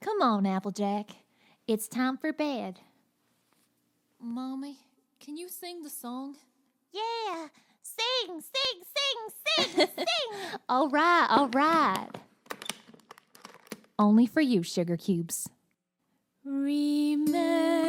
Come on, Applejack. It's time for bed. Mommy, can you sing the song? Yeah, sing, sing, sing, sing, sing. All right. Only for you, Sugar Cubes. Remember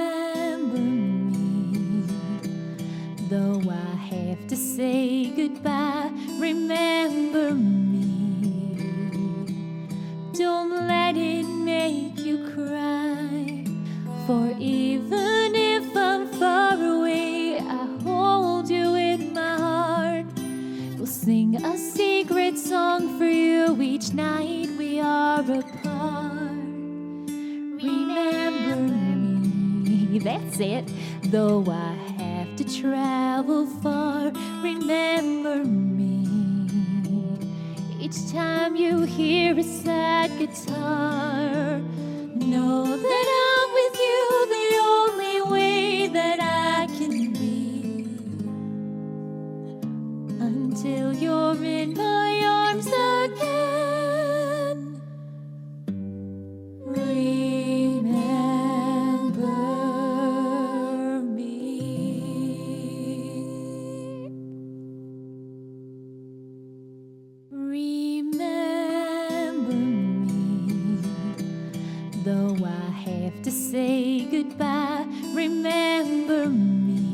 me, though I have to say goodbye. Remember me, don't let it make you cry. For even if I'm far away, I hold you in my heart. We'll sing a secret song for you each night we are apart. Remember me, that's it. Though I have to travel far, remember me. Each time you hear a sad guitar, know that I'm with you the only way that I can be. Until you're in my arms again. Remember me. Remember me, though I have to say goodbye. Remember me,